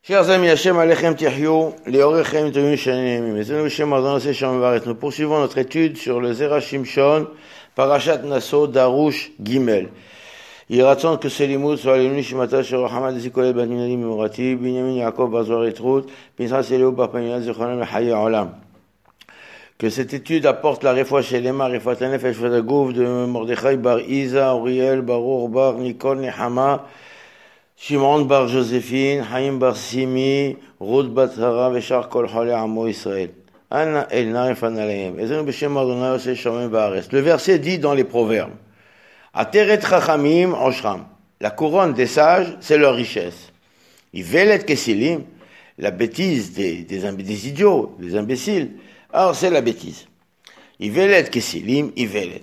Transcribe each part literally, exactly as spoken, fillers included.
Chers amis, Hashem Alechem Tihyou, Leorechem Tovim Shanim, Ezenu Hashem Adonai Shem Varet. Nous poursuivons notre étude sur le Zera Shimshon, Parashat Naso, Darush Gimel. Il raconte que ce limoud soit le Nishimata sur Hamad Zikolel Ben Yinadim Murati, Binyamin Yaakov Bazor Etrout, Pinchas Elio Bapaniel Zichronem Haye Olam. Que cette étude apporte la réfoua chez Lema, réfoua Tanefesh Fadagouf de Mordechai Bar Isa, Auriel, Baruch Bar, Nikol, Nehama, Shimon bar Joséphine, Haïm bar Simi, Ruth bat Hara, Veshar kol Cholé Amo Israël. Anna el Naref Analayem. Ezenu b'Shem Adonai Oseh Shomem Ba'aretz. Le verset dit dans les proverbes. Ateret Chachamim Oshram. La couronne des sages, c'est leur richesse. Ivelet Kesilim, la bêtise des, des, des idiots, des imbéciles. Alors c'est la bêtise. Ivelet Kesilim, Ivelet.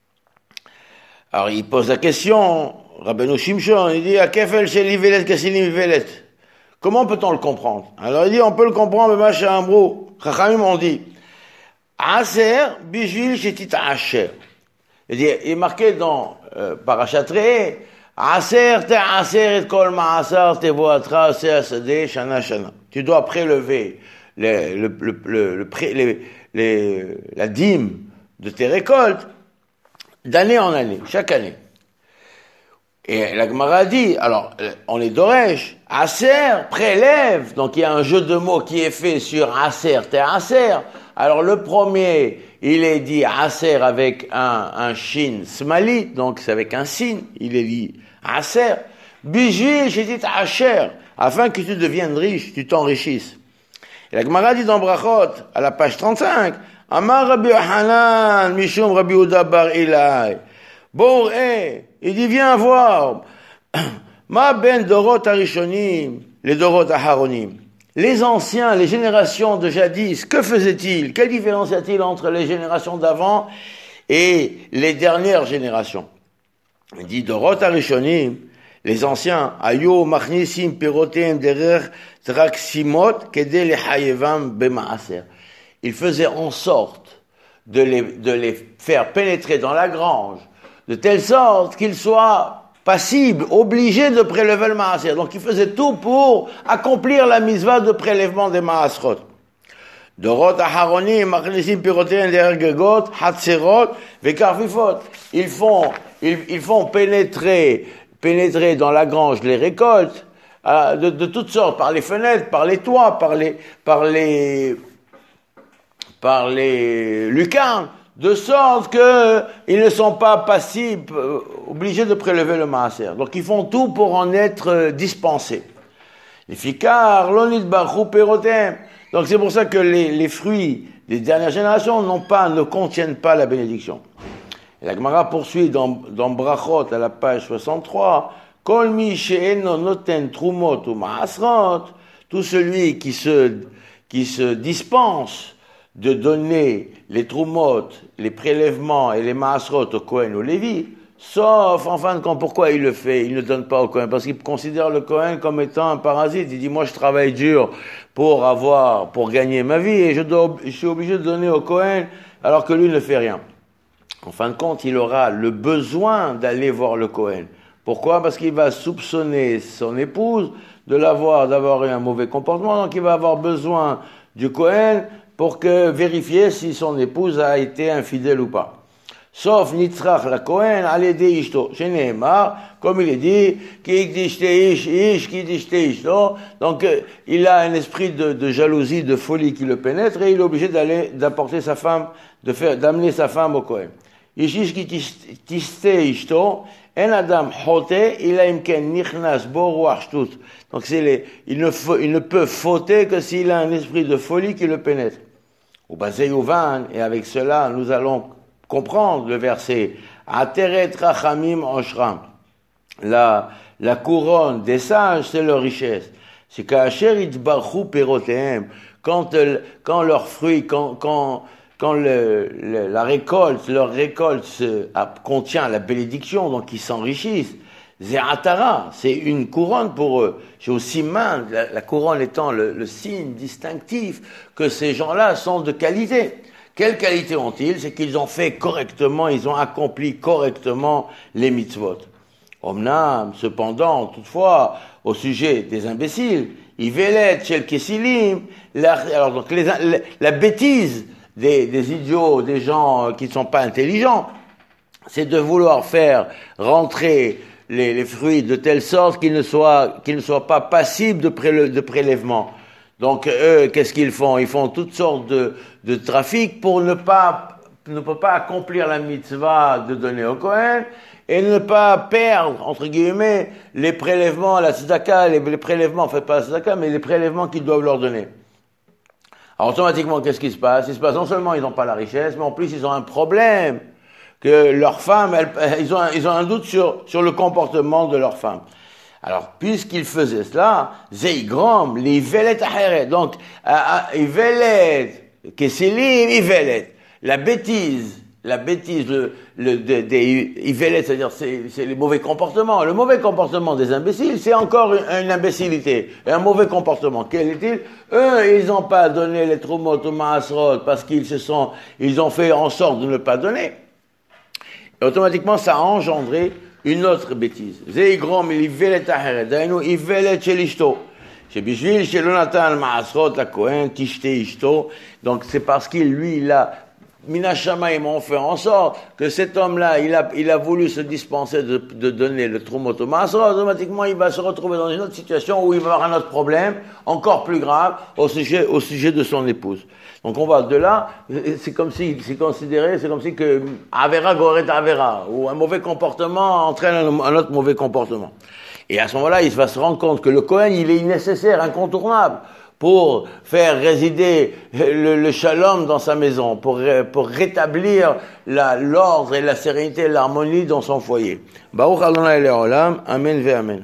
Alors il pose la question, Rabbeinu Shimshon, il dit, à Kefel chez l'Ivelet Kesilim Ivelet. Comment peut-on le comprendre? Alors il dit, on peut le comprendre, mais Macha Ambrou, Chachamim ont dit, Aser, Bijvil, Shetit Asher. Il dit, il est marqué dans euh, Parashat Re'eh, Aser, te Aser, et kol ma'asar, te voatra, Aser, Sadeh, Shana, Shana. Tu dois prélever le, le, le, le, le, les, les, la dîme de tes récoltes d'année en année, chaque année. Et la Gemara dit, alors, on est d'Oresh, Aser, prélève, donc il y a un jeu de mots qui est fait sur Aser, t'es Aser. Alors le premier, il est dit Aser avec un, un shin smalit, donc c'est avec un sin, il est dit Aser. Bijil, j'ai dit Asher, afin que tu deviennes riche, tu t'enrichisses. Et la Gemara dit dans Brachot, à la page trente-cinq, Amar Rabbi Hanan, Mishum Rabbi Uda bar Ilai. Bon, eh, il dit, viens voir. Ma ben Dorot Arishonim, les Dorot Aharonim. Les anciens, les générations de jadis, que faisaient-ils? Quelle différence y a-t-il entre les générations d'avant et les dernières générations? Il dit, Dorot Arishonim, les anciens, Ayo Machnisim Pirotem Derer Traksimot Kede Lehayevam Bemaaser. Ils faisaient en sorte de les, de les faire pénétrer dans la grange, de telle sorte qu'ils soient passibles, obligés de prélever le maaser. Donc ils faisaient tout pour accomplir la misva de prélèvement des maasrot. Dorot aharonim, machnisim pirotem dergegot, hatzerot, vekarfifot. Ils font, ils, ils font pénétrer, pénétrer dans la grange les récoltes, euh, de, de toutes sortes, par les fenêtres, par les toits, par les, par les, par les lucarnes, de sorte que ils ne sont pas passibles, euh, obligés de prélever le maaser. Donc ils font tout pour en être euh, dispensés. Les fikar, l'onit barchou perotem. Donc c'est pour ça que les, les fruits des dernières générations n'ont pas, ne contiennent pas la bénédiction. Et la Gemara poursuit dans, dans Brachot à la page soixante-trois. Kol mi she'eno noten trumot ou maasrot. Tout celui qui se, qui se dispense de donner les trumot, les prélèvements et les maasrot au Kohen ou au Lévi, sauf, en fin de compte, pourquoi il le fait? Il ne donne pas au Kohen, parce qu'il considère le Kohen comme étant un parasite. Il dit, moi je travaille dur pour avoir, pour gagner ma vie, et je, dois, je suis obligé de donner au Kohen, alors que lui ne fait rien. En fin de compte, il aura le besoin d'aller voir le Kohen. Pourquoi? Parce qu'il va soupçonner son épouse de l'avoir, d'avoir eu un mauvais comportement, donc il va avoir besoin du Kohen pour que vérifier si son épouse a été infidèle ou pas. Sauf Nitzrach la Kohen, Alede Ishto. Chez Nehemar, comme il est dit, Ki Dishte Ish, Ish, Ki Dishte Ishto. Donc, euh, il a un esprit de, de jalousie, de folie qui le pénètre et il est obligé d'aller, d'apporter sa femme, de faire, d'amener sa femme au Kohen. Ish, Ish, Ki Dishte Ishto. En Adam Hote, il a imken Nichnas Bo Ruach Shtut. Donc, c'est les, il ne faut, il ne peut fauter que s'il a un esprit de folie qui le pénètre. Au Bazeyuvan, et avec cela, nous allons comprendre le verset. Ateret Rachamim Oshram. La, la couronne des sages, c'est leur richesse. C'est qu'Asher Itbarchu Perotehem. Quand, quand leurs fruits, quand, quand, quand le, le, la récolte, leur récolte se, a, contient la bénédiction, donc ils s'enrichissent. Ze'atara, c'est une couronne pour eux. J'ai aussi main, la, la couronne étant le, le signe distinctif que ces gens-là sont de qualité. Quelle qualité ont-ils? C'est qu'ils ont fait correctement, ils ont accompli correctement les mitzvot. Omnam, cependant, toutefois, au sujet des imbéciles, Ivelet Shel Kesilim, alors donc les, la, la bêtise des, des idiots, des gens qui ne sont pas intelligents, c'est de vouloir faire rentrer les, les fruits de telle sorte qu'ils ne soient, qu'ils ne soient pas passibles de, pré, de prélèvement. Donc eux, qu'est-ce qu'ils font? Ils font toutes sortes de, de trafics pour ne pas, ne peut pas accomplir la mitzvah de donner au Kohen et ne pas perdre, entre guillemets, les prélèvements, la tzedaka, les, les prélèvements, en fait pas la tzedaka, mais les prélèvements qu'ils doivent leur donner. Alors automatiquement, qu'est-ce qui se passe? Il se passe non seulement ils n'ont pas la richesse, mais en plus ils ont un problème, que leurs femmes, elles, ils, ont un, ils ont un doute sur, sur le comportement de leurs femmes. Alors, puisqu'ils faisaient cela, Zeigrom, les Ivelet Aheret, donc, Ivelet, Kesilim, Ivelet, la bêtise, la bêtise, le, le, des, des Ivelet, c'est-à-dire, c'est, c'est les mauvais comportements. Le mauvais comportement des imbéciles, c'est encore une, une imbécilité, un mauvais comportement. Quel est-il? Eux, ils n'ont pas donné les Trumot ou Maasrot parce qu'ils se sont, ils ont fait en sorte de ne pas donner. Et automatiquement, ça a engendré une autre bêtise. Zeigrom, Ivelet Aheret, Dainu, Ivelet Shel Ishto. Shebishvil Shelo Natan Maasrot la Kohen, Tishte Ishto. Donc, c'est parce qu'il, lui, il a, Minashama, ils m'ont fait en sorte que cet homme-là, il a, il a voulu se dispenser de, de donner le Trumot au Maasrot. Automatiquement, il va se retrouver dans une autre situation où il va avoir un autre problème, encore plus grave, au sujet, au sujet de son épouse. Donc on va de là, c'est comme si, c'est considéré, c'est comme si que Avera goret Avera, ou un mauvais comportement entraîne un, un autre mauvais comportement. Et à ce moment-là, il va se rendre compte que le Kohen, il est nécessaire, incontournable, pour faire résider le, le shalom dans sa maison, pour, pour rétablir la, l'ordre et la sérénité et l'harmonie dans son foyer. Baruch Adonai Le'olam, Amen ve Amen.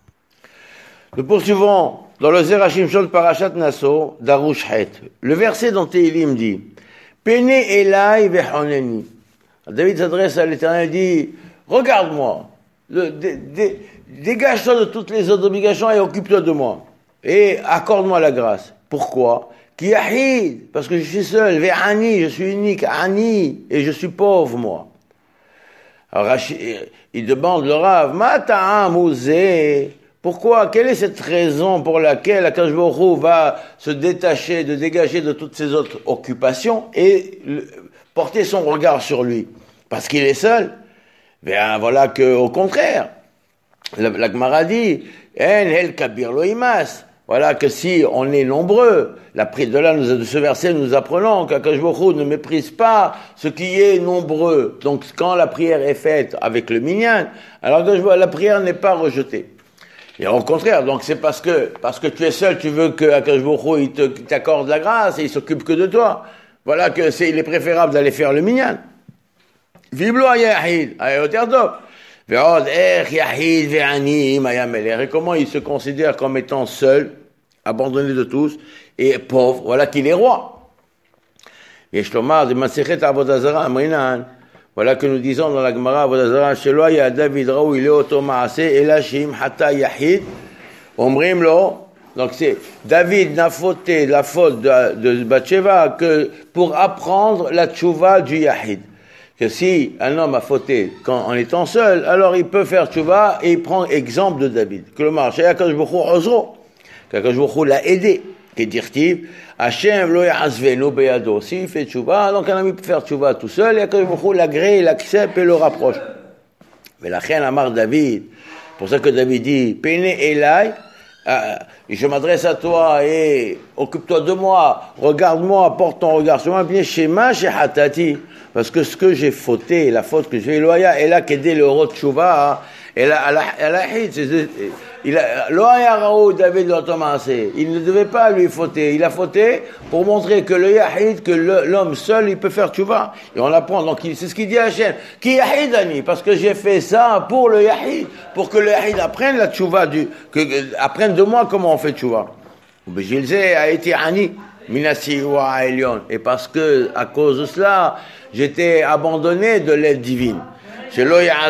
Nous poursuivons dans le Zerachim Shon Parashat Naso, Darush Het. Le verset dans Tehilim dit, Pene Elai vechoneni. David s'adresse à l'Éternel et dit, regarde-moi, le, dé, dé, dégage-toi de toutes les autres obligations et occupe-toi de moi. Et accorde-moi la grâce. Pourquoi? Ki Yahid, parce que je suis seul, ve'ani, je suis unique, ani, et je suis pauvre, moi. Alors, il demande le Rav, Ma ta'am uzeh. Pourquoi? Quelle est cette raison pour laquelle Akadosh Baruch Hu va se détacher, de dégager de toutes ses autres occupations et le, porter son regard sur lui? Parce qu'il est seul. Ben voilà que, au contraire, la, la Gemara dit, En el kabir lo imas. Voilà que si on est nombreux, la de là, nous, de ce verset, nous apprenons qu'Akadosh Baruch Hu ne méprise pas ce qui est nombreux. Donc, quand la prière est faite avec le minyan, alors que la prière n'est pas rejetée. Et au contraire, donc c'est parce que, parce que tu es seul, tu veux que Akadosh Baruch Hu, il te, il t'accorde la grâce et il s'occupe que de toi. Voilà que c'est, il est préférable d'aller faire le minyan. Viblo yahid, ayoter tov. Ve'od ech yahid ve'ani maya melech. Et comment il se considère comme étant seul, abandonné de tous, et pauvre, voilà qu'il est roi. Yesh lomar de Masechet Avodah Zarah amrinan. Voilà que nous disons dans la Gemara, Avodah Zarah, Shelo ya David raoui leoto ma'ase ela sheim hata yahid, omrim lo. Donc c'est David n'a fauté la faute de, de Bathsheba que pour apprendre la tchouva du yahid. Que si un homme a fauté quand, en étant seul, alors il peut faire tchouva et il prend exemple de David. Que le marché Akadosh Baruch Hu ozro, qu'Akadosh Baruch Hu l'a aidé. Qui dit Hashem lo ya'azvenu beyado. S'il fait tchouva, donc un ami peut faire tchouva tout seul, et Akadosh Baruch Hu l'agrée, l'accepte et le rapproche. Mais la reine amar David, pour ça que David dit Pene Elai, euh, je m'adresse à toi et occupe-toi de moi, regarde-moi, porte ton regard sur moi, bien shema shehatati, parce que ce que j'ai fauté, la faute que j'ai fait, loya, elle a qu'aidé le rot tchouva, elle a, elle a, il a, loya raou David l'automancé, il ne devait pas lui fauter, il a fauté pour montrer que le yahid, que le, l'homme seul, il peut faire tchouva, et on l'apprend, donc il, c'est ce qu'il dit à Hachem, qui yahidani, parce que j'ai fait ça pour le yahid, pour que le yahid apprenne la tchouva, du, que, apprenne de moi comment on fait tchouva. Gilze a été ani, minasi wa elion, et parce que, à cause de cela, j'étais abandonné de l'aide divine. Qui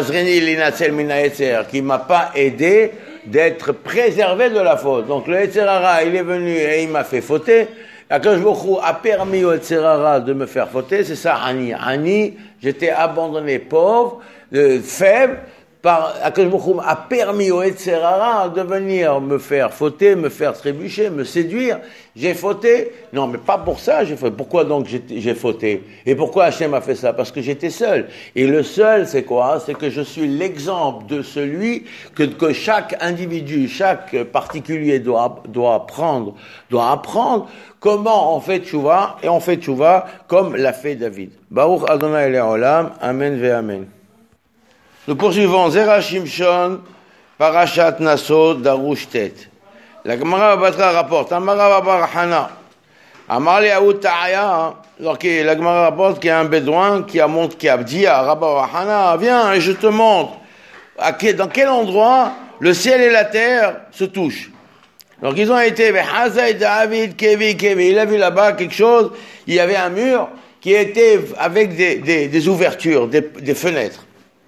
ne m'a pas aidé d'être préservé de la faute. Donc le Yetzer Hara, il est venu et il m'a fait fauter. Akadosh Baruch Hu a permis au Yetzer Hara de me faire fauter. C'est ça, Ani. Ani, j'étais abandonné, pauvre, euh, faible, par Akadosh Baruch Hu a permis au Yetzer Hara de venir me faire fauter, me faire trébucher, me séduire. J'ai fauté. Non, mais pas pour ça, j'ai fauté. Pourquoi donc j'ai, j'ai fauté? Et pourquoi Hachem a fait ça? Parce que j'étais seul. Et le seul, c'est quoi? C'est que je suis l'exemple de celui que, que chaque individu, chaque particulier doit, doit prendre, doit apprendre comment on fait tchouva, et on fait tchouva comme l'a fait David. Baruch Adonai Le'olam, Amen ve Amen. Nous poursuivons Zera Shimshon, Parashat Naso, Darush Tet. La Gemara Batra rapporte, Amara Bar Hana, Amar Liaout Ta'aya, donc la Gemara rapporte qu'il y a un bédouin qui a montré, qui a dit à Rabba Hana, viens et je te montre à quel, dans quel endroit le ciel et la terre se touchent. Donc ils ont été, Hazai David, Kevi, Kevi, il a vu là-bas quelque chose, il y avait un mur qui était avec des, des, des ouvertures, des, des fenêtres.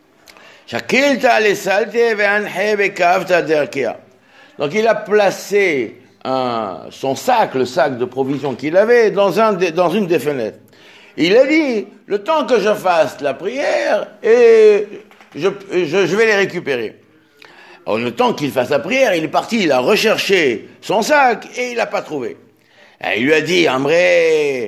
Donc il a placé un, son sac, le sac de provisions qu'il avait, dans, un de, dans une des fenêtres. Il a dit, le temps que je fasse la prière, et je, je, je vais les récupérer. Alors, le temps qu'il fasse la prière, il est parti, il a recherché son sac, et il l'a pas trouvé. Et il lui a dit, Amré,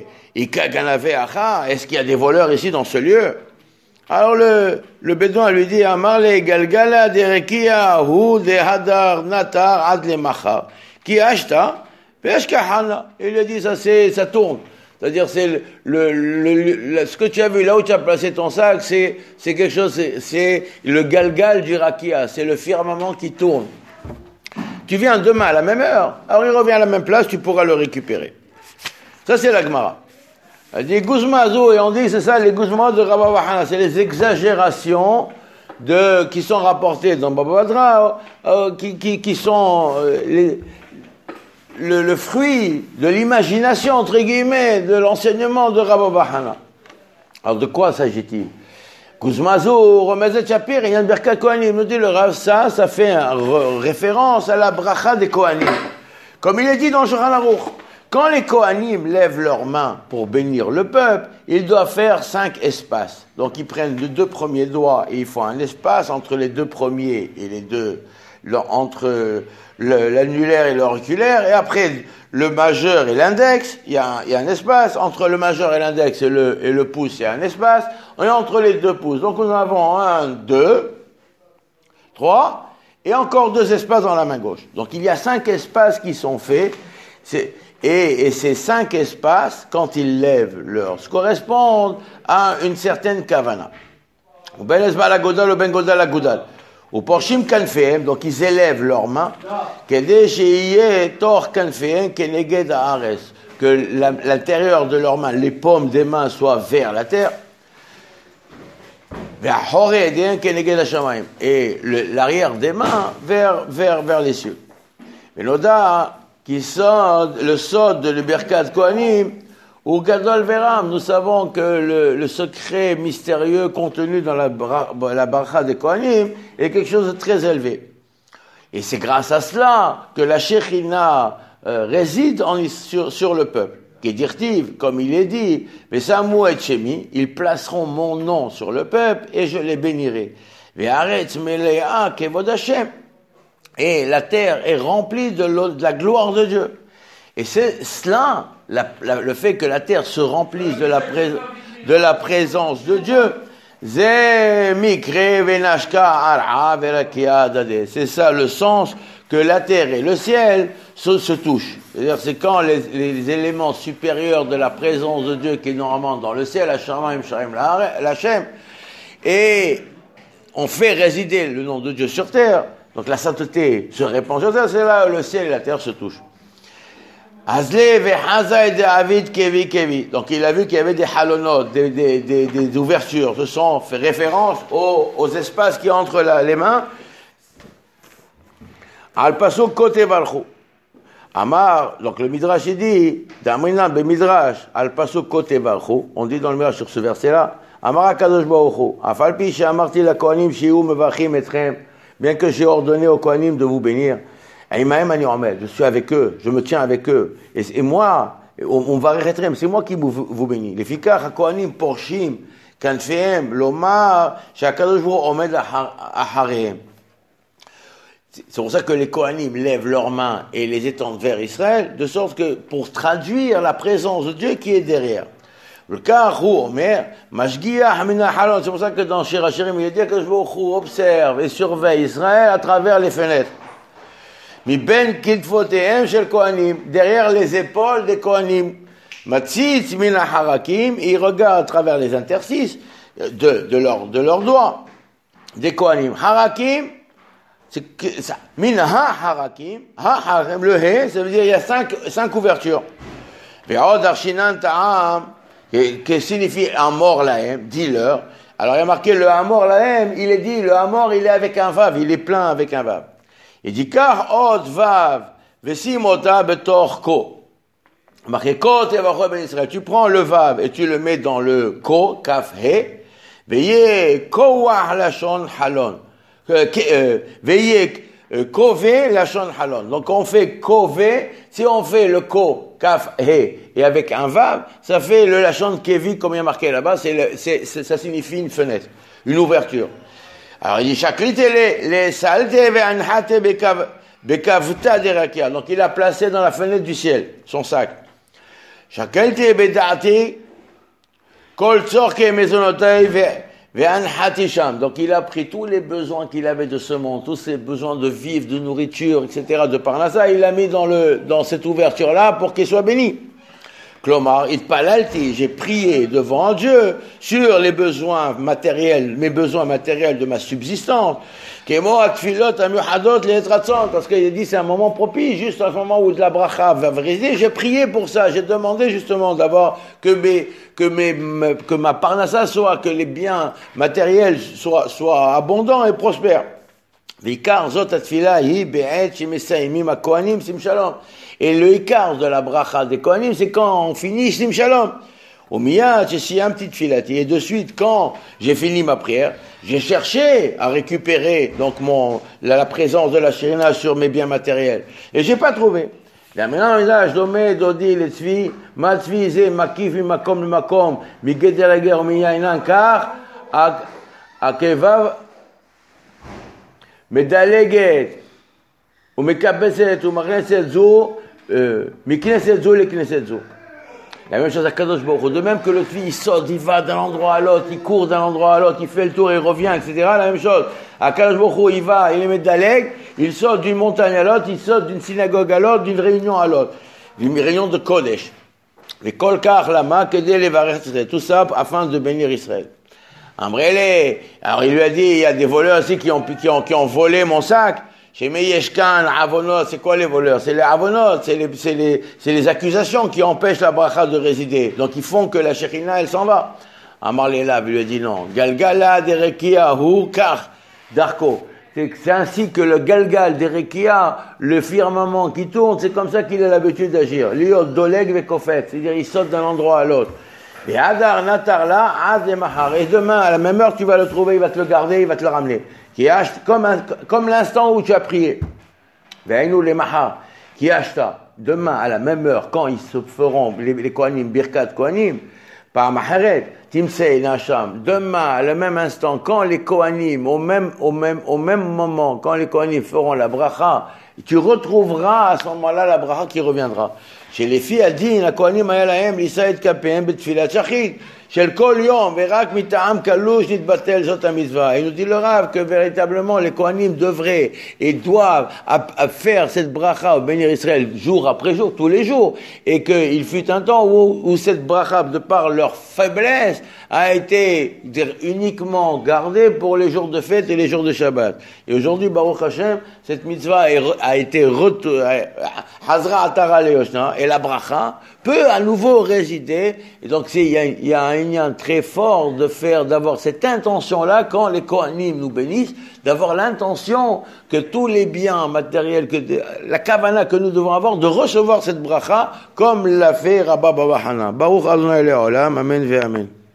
est-ce qu'il y a des voleurs ici dans ce lieu? Alors le, le bédouin lui dit, Amarle galgala derekia hu de hadar natar ad le machar. Qui acheta, peshkahana. Il lui a dit, ça c'est, ça tourne. C'est-à-dire, c'est le, le, le, le, ce que tu as vu là où tu as placé ton sac, c'est, c'est quelque chose, c'est, c'est le galgal du rakia. C'est le firmament qui tourne. Tu viens demain à la même heure. Alors il revient à la même place, tu pourras le récupérer. Ça c'est la Gemara. Elle dit Guzmazo, et on dit, c'est ça, les Guzma de Rabba Bahana, c'est les exagérations de, qui sont rapportées dans Baba Badra, euh, qui, qui, qui sont euh, les, le, le fruit de l'imagination, entre guillemets, de l'enseignement de Rabba Bahana. Alors, de quoi s'agit-il? Guzmazo, Remezet Shapir, et Yann Berka Kohanim, nous dit le Rav, ça, ça fait un, référence à la bracha des Kohanim. Comme il est dit dans le Shulchan Aruch. Quand les Kohanim lèvent leurs mains pour bénir le peuple, ils doivent faire cinq espaces. Donc ils prennent les deux premiers doigts et ils font un espace entre les deux premiers et les deux, entre le, l'annulaire et l'auriculaire. Et après, le majeur et l'index, il y a un, il y a un espace. Entre le majeur et l'index et le, et le pouce, il y a un espace. Et entre les deux pouces. Donc nous avons un, deux, trois, et encore deux espaces dans la main gauche. Donc il y a cinq espaces qui sont faits. C'est, Et, et ces cinq espaces, quand ils lèvent leurs, correspondent à une certaine kavana. Ben esba la godal ou ben godal la godal. Ou porshim kanfehem, donc ils élèvent leurs mains. Kede sheyeh tor kanfehem keneged haaretz, que la, l'intérieur de leurs mains, les paumes des mains soient vers la terre. Et le, l'arrière des mains vers vers vers les cieux. Et l'oda qui sort, le sod de l'Uberkat Kohanim, ou Gadol Veram, nous savons que le, le secret mystérieux contenu dans la, la bracha des Kohanim est quelque chose de très élevé. Et c'est grâce à cela que la Shekhinah euh, réside en, sur, sur le peuple. Qui est dirtive, comme il est dit, mais Samu et Shemi, ils placeront mon nom sur le peuple et je les bénirai. Ve'aretz melea kevod Hashem. Et la terre est remplie de, de la gloire de Dieu. Et c'est cela, la, la, le fait que la terre se remplisse de la, pré, de la présence de Dieu. C'est ça le sens que la terre et le ciel se, se touchent. C'est-à-dire, c'est quand les, les éléments supérieurs de la présence de Dieu, qui est normalement dans le ciel, Hashem, et on fait résider le nom de Dieu sur terre. Donc la sainteté se répand sur terre, c'est là où le ciel et la terre se touchent. Donc il a vu qu'il y avait des halonot, des, des, des, des ouvertures. Ce sont fait référence aux, aux espaces qui entrent la, les mains. Al pasuk kote valchu. Amar, donc le Midrash il dit, Damrinan be Midrash, al pasuk kote valchu. On dit dans le Midrash sur ce verset-là, Amar akadosh baruch hu, afal pi she'amarti la kohanim shiu mevachim etchem. Bien que j'ai ordonné aux Kohanim de vous bénir, je suis avec eux, je me tiens avec eux. Et, et moi, on, on va arrêter, c'est moi qui vous, vous bénis. Les fikach, Kohanim, porshim, כנפיהם, לומר שהקדוש ברוך הוא עומד אחריהם. C'est pour ça que les Kohanim lèvent leurs mains et les étendent vers Israël, de sorte que pour traduire la présence de Dieu qui est derrière. Le cas où Omer, Mashgiach Mina Halon, c'est pour ça que dans Shir Hashirim, il dit que je observe et surveille Israël à travers les fenêtres. Mi ben kitfotehem shel Kohanim, derrière les épaules des Kohanim. Matzitz Mina Harakim, il regarde à travers les interstices de, de leurs de leurs doigts des Kohanim. Harakim, c'est que ça. Min ha-harakim, ha-harakim, le he, ça veut dire il y a cinq, cinq ouvertures. Ve'od arshinan ta'am, qui signifie amor lahem, dis-leur. Alors il y a marqué le amor lahem, il est dit, le amor il est avec un vav, il est plein avec un vav. Il dit, car od vav, vesimota betor ko. Marqué ko tevacho ben Israël. Tu prends le vav et tu le mets dans le ko, kaf he, veillez kowah lashon halon. Veillez kové lachon halon. Donc on fait kové, si on fait le ko, kaf, he, et avec un vav, ça fait le lachon kevi, comme il y a marqué là-bas, c'est, le, c'est, c'est ça signifie une fenêtre, une ouverture. Alors il dit chakrite les les salte ve'anhate bekavta derakia. Donc il a placé dans la fenêtre du ciel son sac. Chakrite bedate kol tzorke mezonotai ve donc il a pris tous les besoins qu'il avait de ce monde, tous ses besoins de vivre, de nourriture, et cetera, de parnassa, il l'a mis dans, le, dans cette ouverture-là pour qu'il soit béni. Klomar, itpalalti, j'ai prié devant Dieu sur les besoins matériels, mes besoins matériels de ma subsistance. Parce qu'il a dit c'est un moment propice, juste à ce moment où de la bracha va briser, j'ai prié pour ça, j'ai demandé justement d'avoir que mes, que mes, que ma parnassa soit, que les biens matériels soient, soient abondants et prospères. Et le ikar de la bracha des Kohanim, c'est quand on finit Sim Shalom. Au miyad, j'ai un petit filati. Et de suite, quand j'ai fini ma prière, j'ai cherché à récupérer donc mon la, la présence de la Shirina sur mes biens matériels. Et j'ai pas trouvé. Là maintenant, là, je domais dodi les tzvi, ma tzvi ze makif mi makom le makom, mi geder la guerre mi yainan kar, a kevav medaleget, ou mekabeset, ou mareset zo, mi kneset zo le kneset zo. La même chose à Kadosh Baruch Hu. De même que le tzvi, il saute, il va d'un endroit à l'autre, il court d'un endroit à l'autre, il fait le tour, il revient, et cetera. La même chose. À Kadosh Baruch Hu, il va, il est médaleg, il saute d'une montagne à l'autre, il saute d'une synagogue à l'autre, d'une réunion à l'autre. D'une réunion de Kodesh. Les Kolkar, Lama, Kedé, les Varech, tout ça afin de bénir Israël. Ambrele. Alors il lui a dit, il y a des voleurs aussi qui ont, qui ont, qui ont volé mon sac. Chez Meyeshkan, Avonot, c'est quoi les voleurs? C'est les Avonot, c'est les, c'est les, c'est les accusations qui empêchent la bracha de résider. Donc ils font que la Shekhinah, elle s'en va. Amar Lelav lui a dit non. Galgala derekia hu kar darko. C'est, c'est ainsi que le Galgal derekia, le firmament qui tourne, c'est comme ça qu'il a l'habitude d'agir. Liot doleg vekofet, c'est-à-dire il saute d'un endroit à l'autre. Et Adar Natarla, Ad Mahar. Et demain, à la même heure, tu vas le trouver, il va te le garder, il va te le ramener. Qui achète comme, un, comme l'instant où tu as prié. Ve'ainu les Mahar. Qui acheta demain, à la même heure, quand ils se feront, les, les Kohanim, Birkat Kohanim, par Maharet, Timsei Nasham, demain, à le même instant, quand les Kohanim, au même, au même, au même moment, quand les Kohanim feront la bracha, tu retrouveras à ce moment-là la bracha qui reviendra. Chez les filles, elle dit, la Kohanim ayalahem, l'Israël kapéhem, betfilat shachit, shel kol yom, verak mita'am kalouch, nitbatel zot ha-mitzvah. Il nous dit le Rav que véritablement les Kohanim devraient et doivent à, à faire cette bracha au bénir Israël jour après jour, tous les jours. Et qu'il fut un temps où, où cette bracha, de par leur faiblesse, a été uniquement gardée pour les jours de fête et les jours de Shabbat. Et aujourd'hui, Baruch Hashem, cette mitzvah est, a été retournée, Hazra Atara Leoshna, et la bracha peut à nouveau résider. Et donc, c'est, il y a, il y a un lien très fort de faire, d'avoir cette intention-là, quand les Kohanim nous bénissent, d'avoir l'intention que tous les biens matériels, que la kavana que nous devons avoir, de recevoir cette bracha, comme l'a fait Rabba Baba Hanan. Baruch Adonai Le'olam, Amen ve Amen.